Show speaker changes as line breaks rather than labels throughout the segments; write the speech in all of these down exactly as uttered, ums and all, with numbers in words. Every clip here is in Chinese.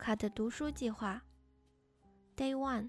卡的读书计划 Day One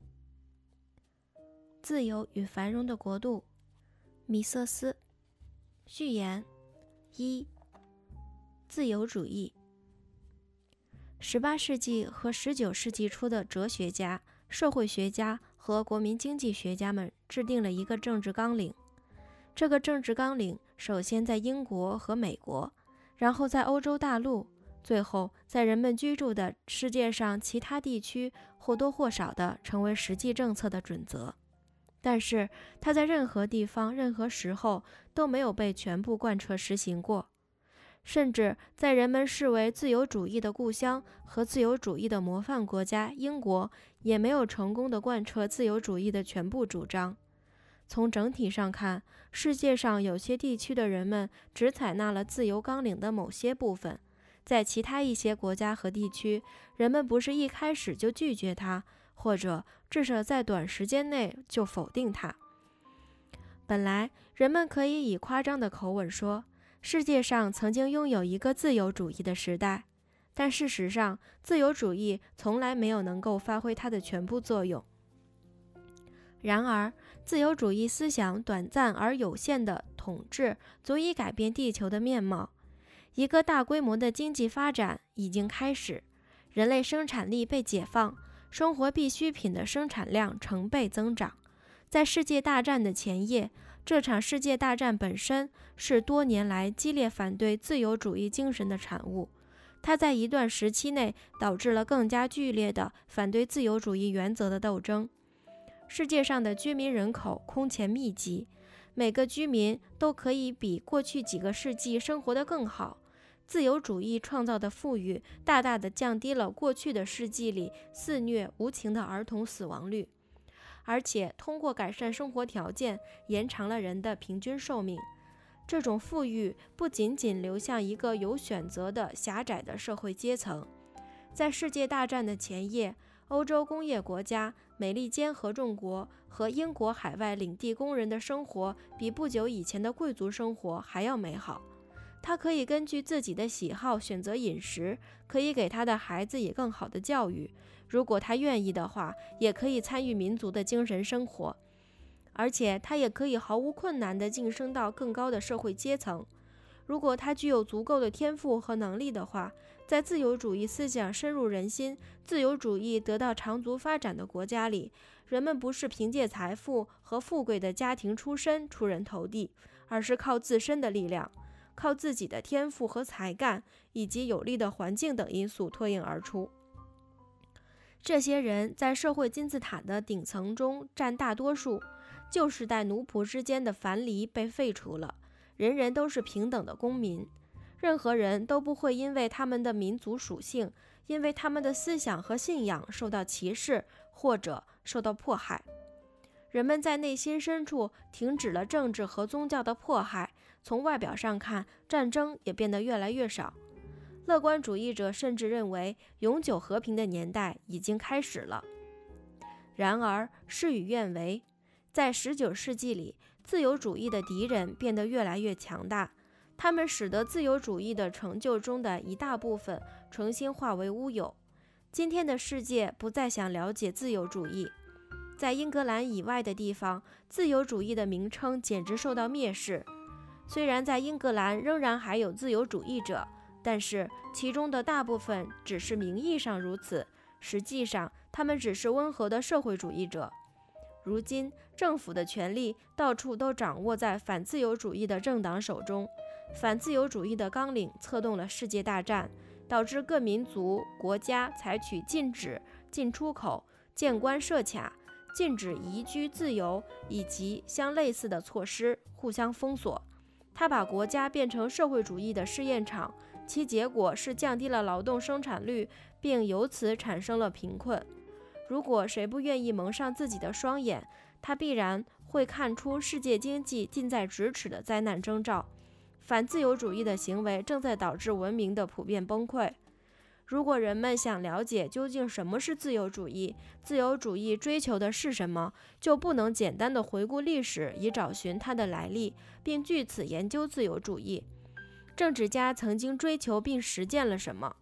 自由与繁荣的国度米瑟斯。序言一自由主义。十八世纪和十九世纪初的哲学家、社会学家和国民经济学家们制定了一个政治纲领。这个政治纲领首先在英国和美国，然后在欧洲大陆，最后在人们居住的世界上其他地区或多或少地成为实际政策的准则。但是它在任何地方、任何时候都没有被全部贯彻实行过。甚至在人们视为自由主义的故乡和自由主义的模范国家英国，也没有成功地贯彻自由主义的全部主张。从整体上看，世界上有些地区的人们只采纳了自由纲领的某些部分，在其他一些国家和地区，人们不是一开始就拒绝它，或者至少在短时间内就否定它。本来人们可以以夸张的口吻说，世界上曾经拥有一个自由主义的时代，但事实上，自由主义从来没有能够发挥它的全部作用。然而，自由主义思想短暂而有限的统治足以改变地球的面貌。一个大规模的经济发展已经开始，人类生产力被解放，生活必需品的生产量成倍增长。在世界大战的前夜，这场世界大战本身是多年来激烈反对自由主义精神的产物。它在一段时期内导致了更加剧烈的反对自由主义原则的斗争。世界上的居民人口空前密集，每个居民都可以比过去几个世纪生活得更好。自由主义创造的富裕大大地降低了过去的世纪里肆虐无情的儿童死亡率，而且通过改善生活条件延长了人的平均寿命。这种富裕不仅仅流向一个有选择的狭窄的社会阶层。在世界大战的前夜，欧洲工业国家、美利坚合众国和英国海外领地工人的生活比不久以前的贵族生活还要美好。他可以根据自己的喜好选择饮食，可以给他的孩子以更好的教育，如果他愿意的话，也可以参与民族的精神生活，而且他也可以毫无困难地晋升到更高的社会阶层。如果他具有足够的天赋和能力的话，在自由主义思想深入人心、自由主义得到长足发展的国家里，人们不是凭借财富和富贵的家庭出身出人头地，而是靠自身的力量，靠自己的天赋和才干，以及有利的环境等因素脱颖而出。这些人在社会金字塔的顶层中占大多数，旧时代奴仆之间的藩篱被废除了，人人都是平等的公民，任何人都不会因为他们的民族属性，因为他们的思想和信仰受到歧视或者受到迫害。人们在内心深处停止了政治和宗教的迫害，从外表上看，战争也变得越来越少。乐观主义者甚至认为永久和平的年代已经开始了。然而事与愿违，在十九世纪里，自由主义的敌人变得越来越强大，他们使得自由主义的成就中的一大部分重新化为乌有。今天的世界不再想了解自由主义。在英格兰以外的地方，自由主义的名称简直受到蔑视。虽然在英格兰仍然还有自由主义者，但是其中的大部分只是名义上如此，实际上他们只是温和的社会主义者。如今，政府的权力到处都掌握在反自由主义的政党手中。反自由主义的纲领策动了世界大战，导致各民族国家采取禁止进出口、见关设卡、禁止移居自由以及相类似的措施，互相封锁。它把国家变成社会主义的试验场，其结果是降低了劳动生产率，并由此产生了贫困。如果谁不愿意蒙上自己的双眼，他必然会看出世界经济近在咫尺的灾难征兆。反自由主义的行为正在导致文明的普遍崩溃。如果人们想了解究竟什么是自由主义，自由主义追求的是什么，就不能简单的回顾历史以找寻它的来历，并据此研究自由主义。政治家曾经追求并实践了什么？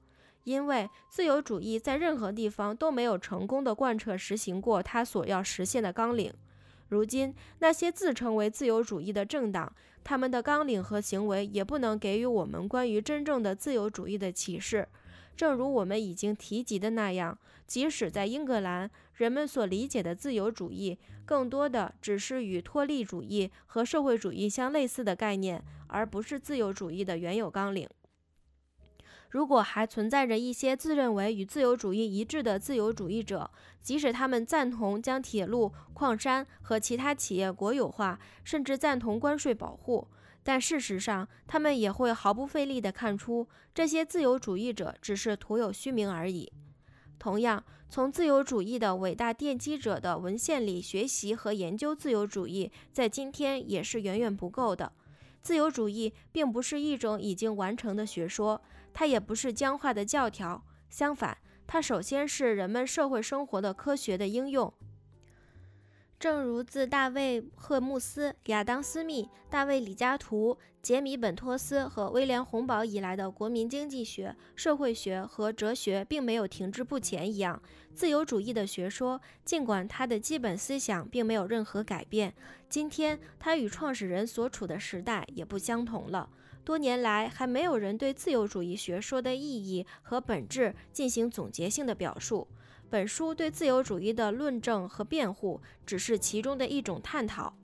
因为自由主义在任何地方都没有成功的贯彻实行过它所要实现的纲领。如今，那些自称为自由主义的政党，他们的纲领和行为也不能给予我们关于真正的自由主义的启示。正如我们已经提及的那样，即使在英格兰，人们所理解的自由主义，更多的只是与脱力主义和社会主义相类似的概念，而不是自由主义的原有纲领。如果还存在着一些自认为与自由主义一致的自由主义者，即使他们赞同将铁路、矿山和其他企业国有化，甚至赞同关税保护，但事实上，他们也会毫不费力地看出，这些自由主义者只是徒有虚名而已。同样，从自由主义的伟大奠基者的文献里学习和研究自由主义，在今天也是远远不够的。自由主义并不是一种已经完成的学说，它也不是僵化的教条，相反，它首先是人们社会生活的科学的应用。正如自大卫·赫穆斯、亚当·斯密、大卫·李嘉图、杰米·本托斯和威廉·洪堡以来的国民经济学、社会学和哲学并没有停滞不前一样，自由主义的学说，尽管它的基本思想并没有任何改变，今天它与创始人所处的时代也不相同了。多年来，还没有人对自由主义学说的意义和本质进行总结性的表述。本书对自由主义的论证和辩护只是其中的一种探讨。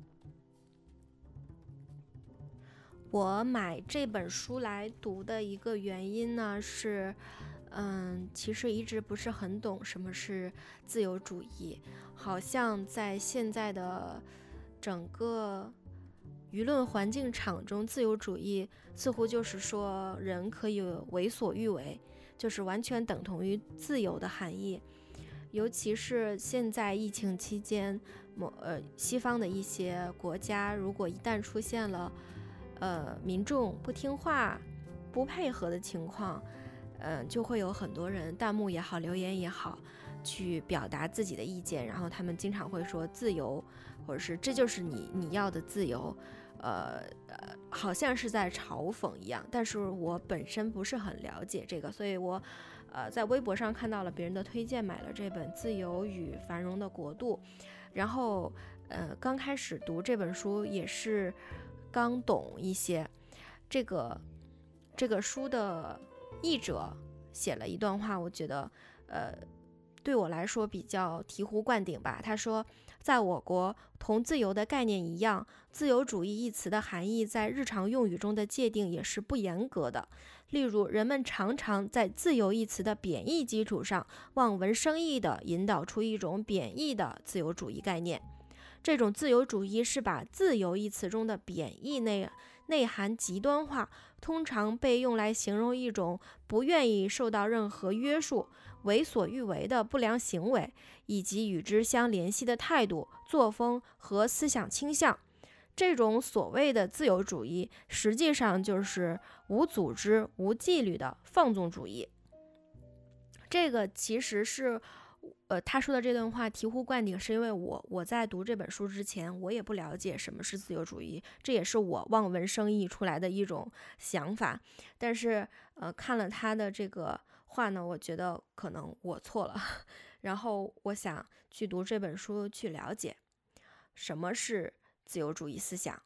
我买这本书来读的一个原因呢是，嗯，其实一直不是很懂什么是自由主义，好像在现在的整个舆论环境场中，自由主义似乎就是说人可以为所欲为，就是完全等同于自由的含义。尤其是现在疫情期间，某呃西方的一些国家，如果一旦出现了呃民众不听话、不配合的情况，嗯、呃，就会有很多人弹幕也好、留言也好，去表达自己的意见，然后他们经常会说自由，或者是这就是你你要的自由。呃呃，好像是在嘲讽一样，但是我本身不是很了解这个，所以我呃在微博上看到了别人的推荐，买了这本《自由与繁荣的国度》，然后呃刚开始读这本书也是刚懂一些。这个这个书的译者写了一段话，我觉得呃对我来说比较醍醐灌顶吧。他说，在我国，同自由的概念一样，自由主义一词的含义在日常用语中的界定也是不严格的。例如，人们常常在自由一词的贬义基础上，望文生义地引导出一种贬义的自由主义概念。这种自由主义是把自由一词中的贬义内内涵极端化，通常被用来形容一种不愿意受到任何约束、为所欲为的不良行为，以及与之相联系的态度、作风和思想倾向。这种所谓的自由主义，实际上就是无组织、无纪律的放纵主义。这个其实是呃，他说的这段话醍醐灌顶，是因为我我在读这本书之前，我也不了解什么是自由主义，这也是我望文生义出来的一种想法。但是呃，看了他的这个话呢，我觉得可能我错了，然后我想去读这本书，去了解什么是自由主义思想。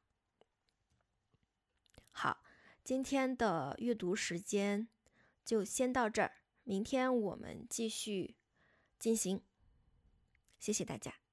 好，今天的阅读时间就先到这儿，明天我们继续进行，谢谢大家。